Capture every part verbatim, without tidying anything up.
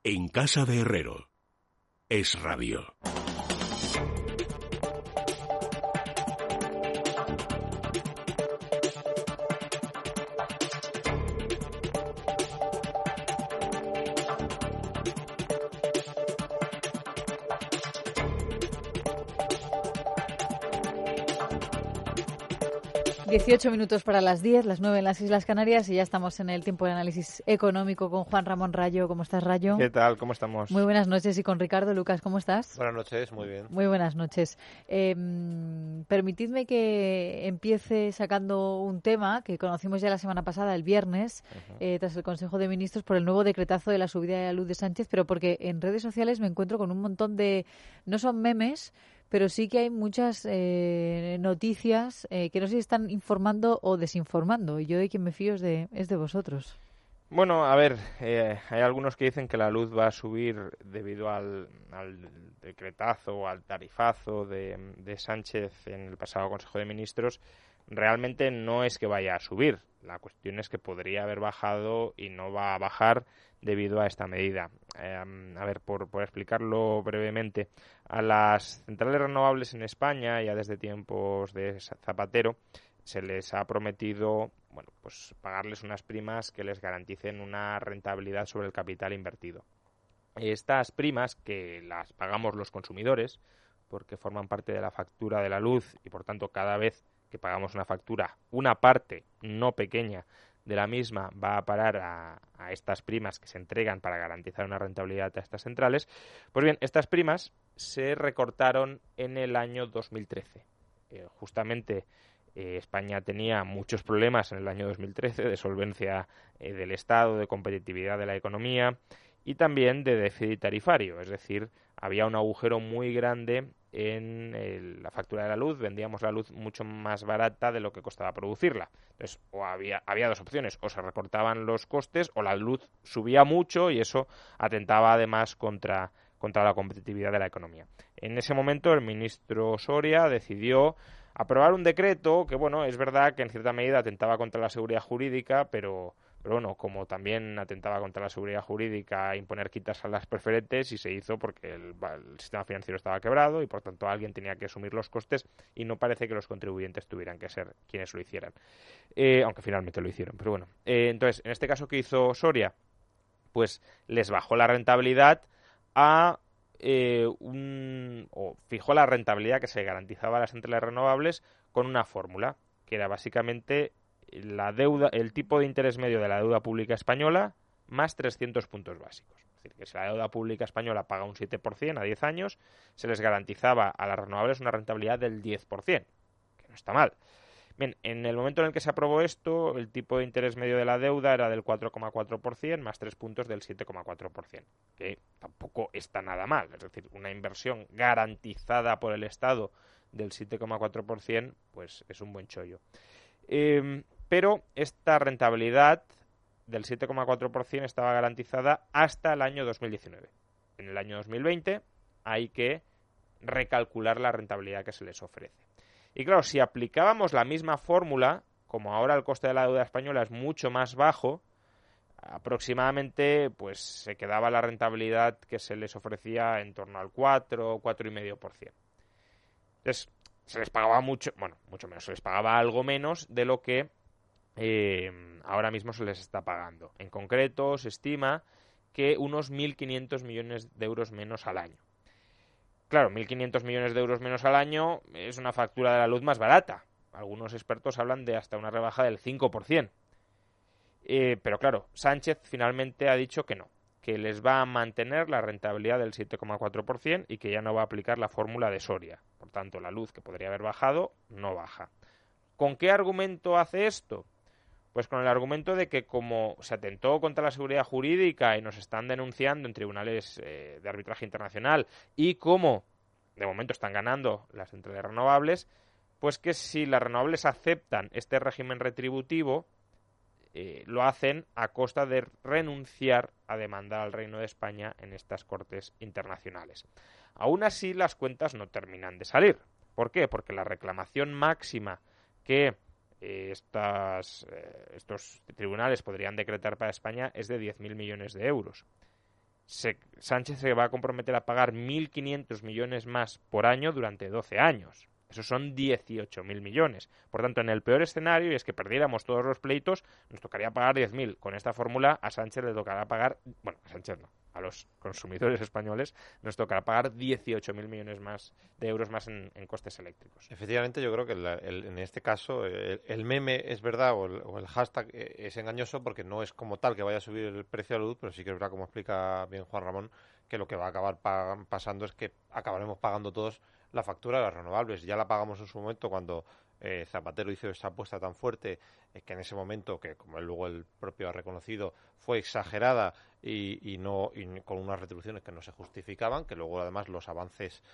En casa de Herrero. Es Radio. dieciocho minutos para las diez, las nueve en las Islas Canarias, y ya estamos en el tiempo de análisis económico con Juan Ramón Rayo. ¿Cómo estás, Rayo? ¿Qué tal? ¿Cómo estamos? Muy buenas noches. Y con Ricardo Lucas, ¿cómo estás? Buenas noches, muy bien. Muy buenas noches. Eh, permitidme que empiece sacando un tema que conocimos ya la semana pasada, el viernes, uh-huh. eh, tras el Consejo de Ministros, por el nuevo decretazo de la subida de la luz de Sánchez, pero porque en redes sociales me encuentro con un montón de... no son memes, pero sí que hay muchas eh, noticias eh, que no sé si están informando o desinformando, y yo de quien me fío es de, es de vosotros. Bueno, a ver, eh, hay algunos que dicen que la luz va a subir debido al, al decretazo o al tarifazo de, de Sánchez en el pasado Consejo de Ministros. Realmente no es que vaya a subir, la cuestión es que podría haber bajado y no va a bajar debido a esta medida. Eh, a ver, por, por explicarlo brevemente, a las centrales renovables en España, ya desde tiempos de Zapatero, se les ha prometido, bueno, pues pagarles unas primas que les garanticen una rentabilidad sobre el capital invertido. Estas primas, que las pagamos los consumidores, porque forman parte de la factura de la luz y, por tanto, cada vez que pagamos una factura, una parte no pequeña de la misma va a parar a, a estas primas que se entregan para garantizar una rentabilidad a estas centrales. Pues bien, estas primas se recortaron en el año dos mil trece. Eh, justamente eh, España tenía muchos problemas en el año dos mil trece de solvencia eh, del Estado, de competitividad de la economía y también de déficit tarifario, es decir, había un agujero muy grande en el, la factura de la luz, vendíamos la luz mucho más barata de lo que costaba producirla. Entonces, o había, había dos opciones, o se recortaban los costes o la luz subía mucho y eso atentaba además contra, contra la competitividad de la economía. En ese momento el ministro Soria decidió aprobar un decreto que, bueno, es verdad que en cierta medida atentaba contra la seguridad jurídica, pero... Pero bueno, como también atentaba contra la seguridad jurídica imponer quitas a las preferentes, y se hizo porque el, el sistema financiero estaba quebrado y por tanto alguien tenía que asumir los costes y no parece que los contribuyentes tuvieran que ser quienes lo hicieran. Eh, aunque finalmente lo hicieron, pero bueno. Eh, entonces, en este caso, ¿qué hizo Soria? Pues les bajó la rentabilidad a... Eh, un, o fijó la rentabilidad que se garantizaba a las centrales renovables con una fórmula, que era básicamente... la deuda, el tipo de interés medio de la deuda pública española más trescientos puntos básicos. Es decir, que si la deuda pública española paga un siete por ciento a diez años, se les garantizaba a las renovables una rentabilidad del diez por ciento, que no está mal. Bien, en el momento en el que se aprobó esto, el tipo de interés medio de la deuda era del cuatro coma cuatro por ciento más tres puntos del siete coma cuatro por ciento, que tampoco está nada mal. Es decir, una inversión garantizada por el Estado del siete coma cuatro por ciento, pues es un buen chollo. Eh, pero esta rentabilidad del siete coma cuatro por ciento estaba garantizada hasta el año dos mil diecinueve. En el año dos mil veinte hay que recalcular la rentabilidad que se les ofrece. Y claro, si aplicábamos la misma fórmula, como ahora el coste de la deuda española es mucho más bajo, aproximadamente pues se quedaba la rentabilidad que se les ofrecía en torno al cuatro, cuatro coma cinco por ciento. Entonces, se les pagaba mucho, bueno, mucho menos, se les pagaba algo menos de lo que eh, ahora mismo se les está pagando. En concreto, se estima que unos mil quinientos millones de euros menos al año. Claro, mil quinientos millones de euros menos al año es una factura de la luz más barata. Algunos expertos hablan de hasta una rebaja del cinco por ciento. Eh, pero claro, Sánchez finalmente ha dicho que no, que les va a mantener la rentabilidad del siete coma cuatro por ciento y que ya no va a aplicar la fórmula de Soria. Por tanto, la luz que podría haber bajado, no baja. ¿Con qué argumento hace esto? Pues con el argumento de que como se atentó contra la seguridad jurídica y nos están denunciando en tribunales eh, de arbitraje internacional, y como de momento están ganando las centrales renovables, pues que si las renovables aceptan este régimen retributivo, Eh, lo hacen a costa de renunciar a demandar al Reino de España en estas cortes internacionales. Aún así, las cuentas no terminan de salir. ¿Por qué? Porque la reclamación máxima que eh, estas, eh, estos tribunales podrían decretar para España es de diez mil millones de euros. se, Sánchez se va a comprometer a pagar mil quinientos millones más por año durante doce años. Esos son dieciocho mil millones. Por tanto, en el peor escenario, y es que perdiéramos todos los pleitos, nos tocaría pagar diez mil. Con esta fórmula, a Sánchez le tocará pagar, bueno, a Sánchez no, a los consumidores españoles nos tocará pagar dieciocho mil millones más de euros más en, en costes eléctricos. Efectivamente, yo creo que el, el, en este caso el, el meme es verdad o el, o el hashtag es engañoso porque no es como tal que vaya a subir el precio de la luz, pero sí que es verdad, como explica bien Juan Ramón, que lo que va a acabar pa- pasando es que acabaremos pagando todos la factura de las renovables. Ya la pagamos en su momento cuando eh, Zapatero hizo esa apuesta tan fuerte, eh, que en ese momento, que como él luego el propio ha reconocido, fue exagerada y, y no y con unas retribuciones que no se justificaban, que luego además los avances,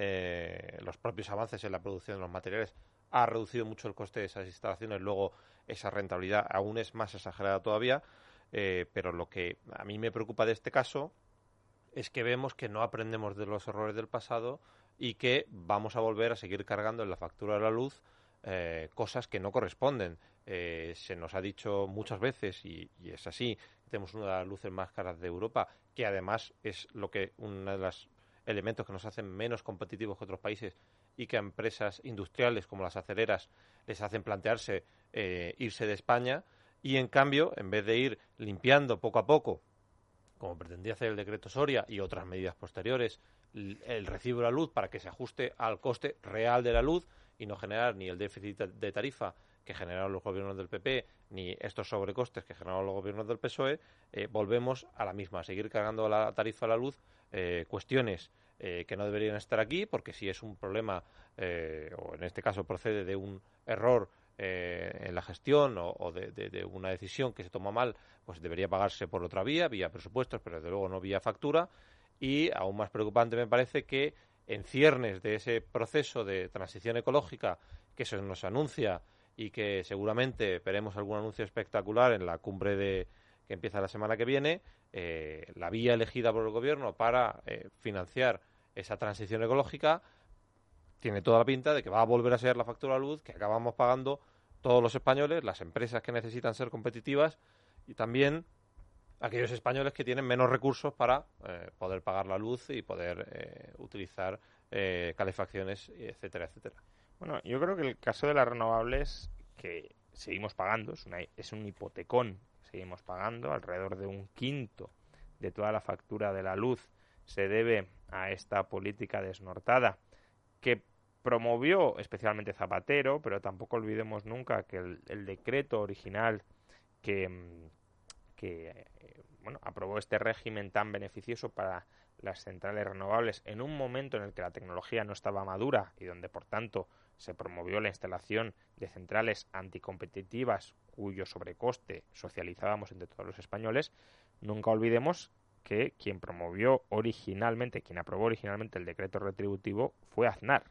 eh, los propios avances en la producción de los materiales ha reducido mucho el coste de esas instalaciones, luego esa rentabilidad aún es más exagerada todavía, eh, pero lo que a mí me preocupa de este caso es que vemos que no aprendemos de los errores del pasado y que vamos a volver a seguir cargando en la factura de la luz eh, cosas que no corresponden. Eh, se nos ha dicho muchas veces, y, y es así, tenemos una de las luces más caras de Europa, que además es lo que uno de los elementos que nos hacen menos competitivos que otros países y que a empresas industriales como las aceleras les hacen plantearse eh, irse de España, y en cambio, en vez de ir limpiando poco a poco, como pretendía hacer el decreto Soria y otras medidas posteriores, el recibo de la luz para que se ajuste al coste real de la luz y no generar ni el déficit de tarifa que generaron los gobiernos del P P ni estos sobrecostes que generaron los gobiernos del P S O E, eh, volvemos a la misma, a seguir cargando la tarifa a la luz, eh, cuestiones eh, que no deberían estar aquí, porque si es un problema, eh, o en este caso procede de un error eh, en la gestión o, o de, de, de una decisión que se toma mal, pues debería pagarse por otra vía, vía presupuestos, pero desde luego no vía factura. Y aún más preocupante me parece que en ciernes de ese proceso de transición ecológica que se nos anuncia y que seguramente veremos algún anuncio espectacular en la cumbre de que empieza la semana que viene, eh, la vía elegida por el gobierno para eh, financiar esa transición ecológica tiene toda la pinta de que va a volver a ser la factura de luz que acabamos pagando todos los españoles, las empresas que necesitan ser competitivas y también aquellos españoles que tienen menos recursos para eh, poder pagar la luz y poder eh, utilizar eh, calefacciones, etcétera, etcétera. Bueno, yo creo que el caso de las renovables, que seguimos pagando, es, una, es un hipotecón, seguimos pagando, alrededor de un quinto de toda la factura de la luz se debe a esta política desnortada que promovió especialmente Zapatero, pero tampoco olvidemos nunca que el, el decreto original que... que bueno, aprobó este régimen tan beneficioso para las centrales renovables en un momento en el que la tecnología no estaba madura y donde, por tanto, se promovió la instalación de centrales anticompetitivas cuyo sobrecoste socializábamos entre todos los españoles. Nunca olvidemos que quien promovió originalmente, quien aprobó originalmente el decreto retributivo fue Aznar.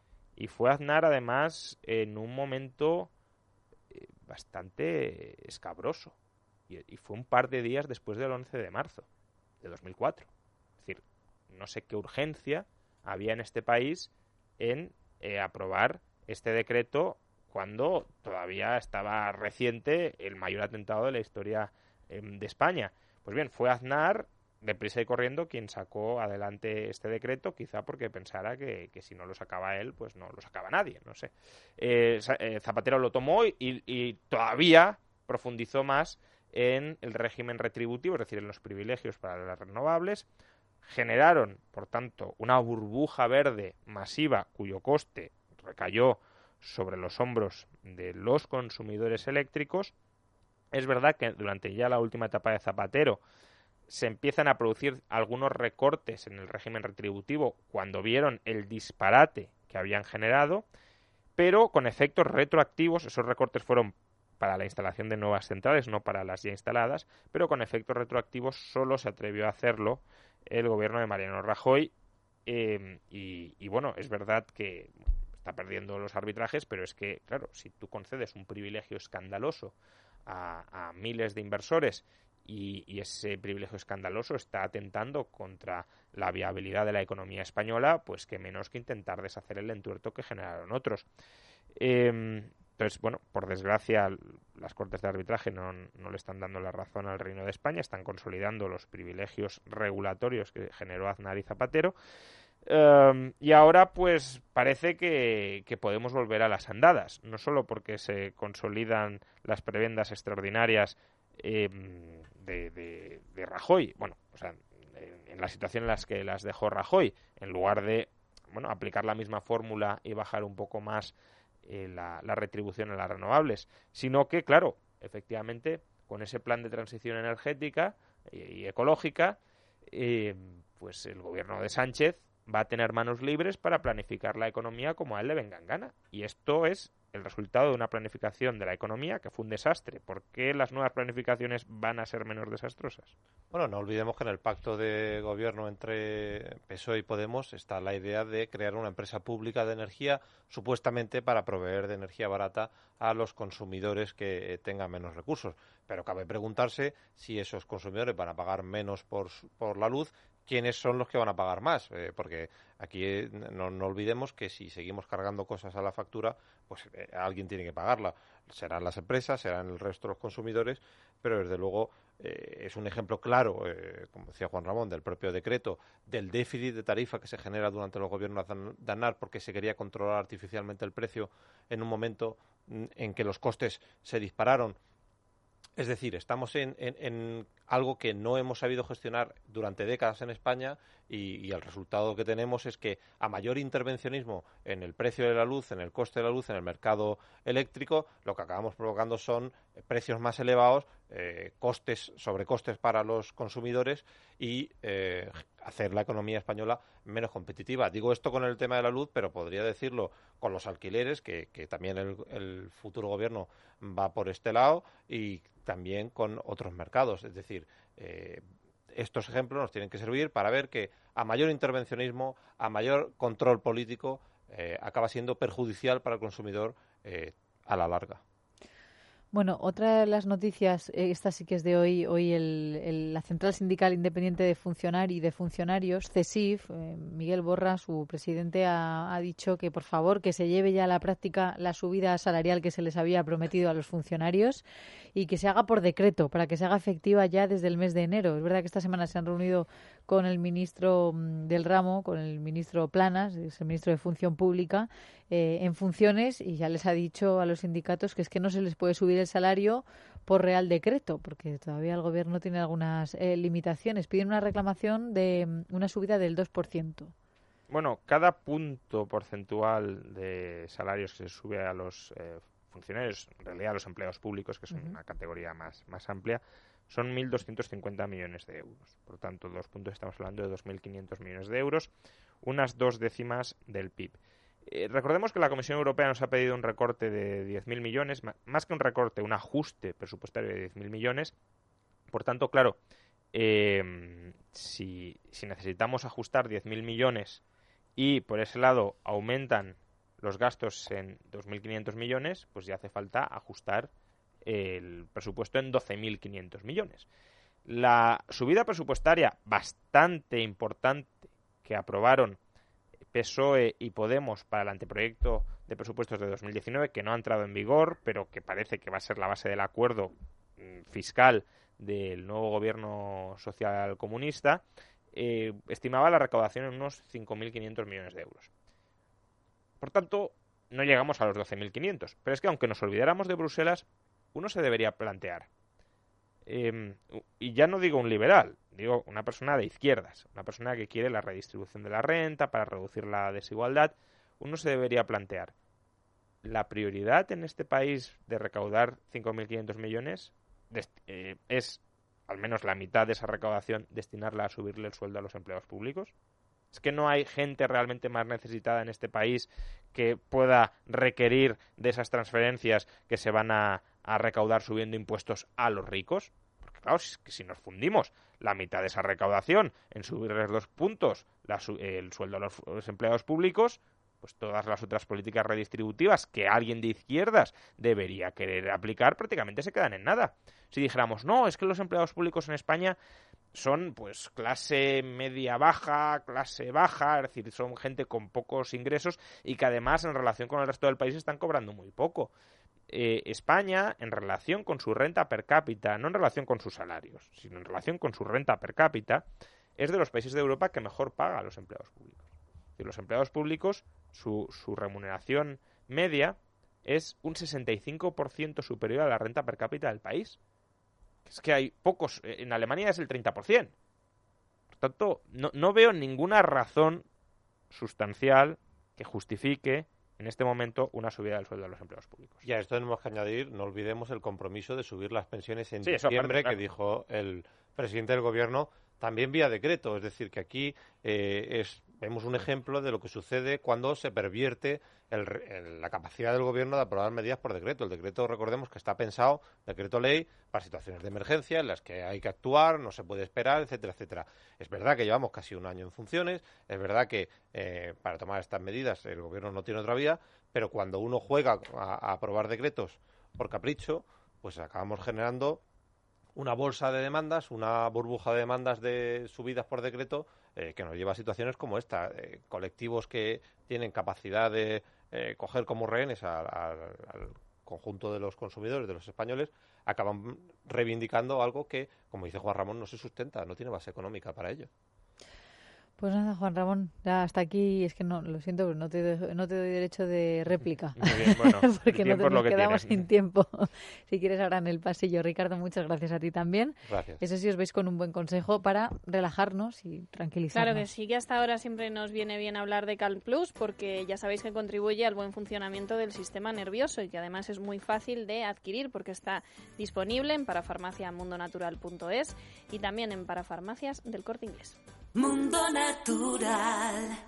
Y fue Aznar, además, en un momento eh, bastante escabroso. Y fue un par de días después del once de marzo de dos mil cuatro. Es decir, no sé qué urgencia había en este país en eh, aprobar este decreto cuando todavía estaba reciente el mayor atentado de la historia eh, de España. Pues bien, fue Aznar, deprisa y corriendo, quien sacó adelante este decreto, quizá porque pensara que, que si no lo sacaba él, pues no lo sacaba nadie, no sé. Eh, Zapatero lo tomó y, y todavía profundizó más en el régimen retributivo, es decir, en los privilegios para las renovables. Generaron, por tanto, una burbuja verde masiva cuyo coste recayó sobre los hombros de los consumidores eléctricos. Es verdad que durante ya la última etapa de Zapatero se empiezan a producir algunos recortes en el régimen retributivo cuando vieron el disparate que habían generado, pero con efectos retroactivos. Esos recortes fueron para la instalación de nuevas centrales, no para las ya instaladas, pero con efectos retroactivos solo se atrevió a hacerlo el gobierno de Mariano Rajoy. Eh, y, y bueno, es verdad que está perdiendo los arbitrajes, pero es que, claro, si tú concedes un privilegio escandaloso a, a miles de inversores y, y ese privilegio escandaloso está atentando contra la viabilidad de la economía española, pues qué menos que intentar deshacer el entuerto que generaron otros. Eh, Entonces, bueno, por desgracia, las Cortes de Arbitraje no, no le están dando la razón al Reino de España, están consolidando los privilegios regulatorios que generó Aznar y Zapatero. Um, y ahora pues parece que, que podemos volver a las andadas, no solo porque se consolidan las prebendas extraordinarias eh, de, de, de Rajoy, bueno, o sea, en, en la situación en la que las dejó Rajoy, en lugar de, bueno, aplicar la misma fórmula y bajar un poco más eh, la, la retribución a las renovables, sino que, claro, efectivamente, con ese plan de transición energética y, y ecológica, eh, pues el gobierno de Sánchez va a tener manos libres para planificar la economía como a él le venga en gana. Y esto es el resultado de una planificación de la economía que fue un desastre. ¿Por qué las nuevas planificaciones van a ser menos desastrosas? Bueno, no olvidemos que en el pacto de gobierno entre P S O E y Podemos está la idea de crear una empresa pública de energía, supuestamente para proveer de energía barata a los consumidores que tengan menos recursos. Pero cabe preguntarse si esos consumidores van a pagar menos por, por la luz, ¿quiénes son los que van a pagar más? Eh, porque aquí eh, no, no olvidemos que si seguimos cargando cosas a la factura, pues eh, alguien tiene que pagarla. Serán las empresas, serán el resto de los consumidores, pero desde luego eh, es un ejemplo claro, eh, como decía Juan Ramón, del propio decreto, del déficit de tarifa que se genera durante los gobiernos de Aznar porque se quería controlar artificialmente el precio en un momento en que los costes se dispararon. Es decir, estamos en, en, en algo que no hemos sabido gestionar durante décadas en España y, y el resultado que tenemos es que a mayor intervencionismo en el precio de la luz, en el coste de la luz, en el mercado eléctrico, lo que acabamos provocando son precios más elevados, eh, costes, sobrecostes para los consumidores y eh, hacer la economía española menos competitiva. Digo esto con el tema de la luz, pero podría decirlo con los alquileres, que, que también el, el futuro gobierno va por este lado, y también con otros mercados. Es decir, eh, estos ejemplos nos tienen que servir para ver que a mayor intervencionismo, a mayor control político, eh, acaba siendo perjudicial para el consumidor eh, a la larga. Bueno, otra de las noticias, eh, esta sí que es de hoy, hoy el, el, la Central Sindical Independiente de Funcionarios y de Funcionarios, CESIF, eh, Miguel Borra, su presidente, ha, ha dicho que por favor que se lleve ya a la práctica la subida salarial que se les había prometido a los funcionarios y que se haga por decreto, para que se haga efectiva ya desde el mes de enero. Es verdad que esta semana se han reunido con el ministro del ramo, con el ministro Planas, es el ministro de Función Pública, eh, en funciones, y ya les ha dicho a los sindicatos que es que no se les puede subir el salario por real decreto, porque todavía el gobierno tiene algunas eh, limitaciones. Piden una reclamación de una subida del dos por ciento. Bueno, cada punto porcentual de salarios que se sube a los eh, funcionarios, en realidad a los empleados públicos, que son uh-huh. una categoría más, más amplia, son mil doscientos cincuenta millones de euros. Por tanto, dos puntos estamos hablando de dos mil quinientos millones de euros, unas dos décimas del P I B. Eh, recordemos que la Comisión Europea nos ha pedido un recorte de diez mil millones, más que un recorte, un ajuste presupuestario de diez mil millones. Por tanto, claro, eh, si, si necesitamos ajustar diez mil millones y por ese lado aumentan los gastos en dos mil quinientos millones, pues ya hace falta ajustar el presupuesto en doce mil quinientos millones. La subida presupuestaria bastante importante que aprobaron P S O E y Podemos para el anteproyecto de presupuestos de dos mil diecinueve, que no ha entrado en vigor, pero que parece que va a ser la base del acuerdo fiscal del nuevo gobierno social comunista, eh, estimaba la recaudación en unos cinco mil quinientos millones de euros. Por tanto, no llegamos a los doce mil quinientos. Pero es que aunque nos olvidáramos de Bruselas, uno se debería plantear, eh, y ya no digo un liberal, digo una persona de izquierdas, una persona que quiere la redistribución de la renta para reducir la desigualdad, uno se debería plantear, ¿la prioridad en este país de recaudar cinco mil quinientos millones eh, es, al menos la mitad de esa recaudación, destinarla a subirle el sueldo a los empleados públicos? ¿Es que no hay gente realmente más necesitada en este país que pueda requerir de esas transferencias que se van a, a recaudar subiendo impuestos a los ricos? Porque claro, si, si nos fundimos la mitad de esa recaudación en subirles dos puntos la, el sueldo a los, los empleados públicos, pues todas las otras políticas redistributivas que alguien de izquierdas debería querer aplicar prácticamente se quedan en nada. Si dijéramos, no, es que los empleados públicos en España son pues clase media baja, clase baja, es decir, son gente con pocos ingresos y que además en relación con el resto del país están cobrando muy poco. eh, España, en relación con su renta per cápita, no en relación con sus salarios, sino en relación con su renta per cápita, es de los países de Europa que mejor paga a los empleados públicos. Es decir, los empleados públicos, su, su remuneración media es un sesenta y cinco por ciento superior a la renta per cápita del país. Es que hay pocos, en Alemania es el treinta por ciento. Por tanto, no, no veo ninguna razón sustancial que justifique en este momento una subida del sueldo de los empleados públicos. Y a esto tenemos que añadir, no olvidemos el compromiso de subir las pensiones en sí, diciembre, claro. que dijo el presidente del gobierno, también vía decreto. Es decir, que aquí eh, es, vemos un ejemplo de lo que sucede cuando se pervierte el, el, la capacidad del gobierno de aprobar medidas por decreto. El decreto, recordemos que está pensado, decreto ley, para situaciones de emergencia en las que hay que actuar, no se puede esperar, etcétera, etcétera. Es verdad que llevamos casi un año en funciones, es verdad que eh, para tomar estas medidas el gobierno no tiene otra vía, pero cuando uno juega a, a aprobar decretos por capricho, pues acabamos generando una bolsa de demandas, una burbuja de demandas de subidas por decreto eh, que nos lleva a situaciones como esta. Eh, colectivos que tienen capacidad de eh, coger como rehenes a, a, al conjunto de los consumidores, de los españoles, acaban reivindicando algo que, como dice Juan Ramón, no se sustenta, no tiene base económica para ello. Pues nada, Juan Ramón, ya hasta aquí, es que no, lo siento, pero no te, de, no te doy derecho de réplica. Muy bien, bueno, porque no te, nos que quedamos tienen. sin tiempo. Si quieres, ahora en el pasillo. Ricardo, muchas gracias a ti también. Gracias. Eso sí, os veis con un buen consejo para relajarnos y tranquilizarnos. Claro que sí, que hasta ahora siempre nos viene bien hablar de Calm Plus, porque ya sabéis que contribuye al buen funcionamiento del sistema nervioso y que además es muy fácil de adquirir porque está disponible en parafarmacia mundo natural punto es y también en parafarmacias del Corte Inglés. Mundo Natural.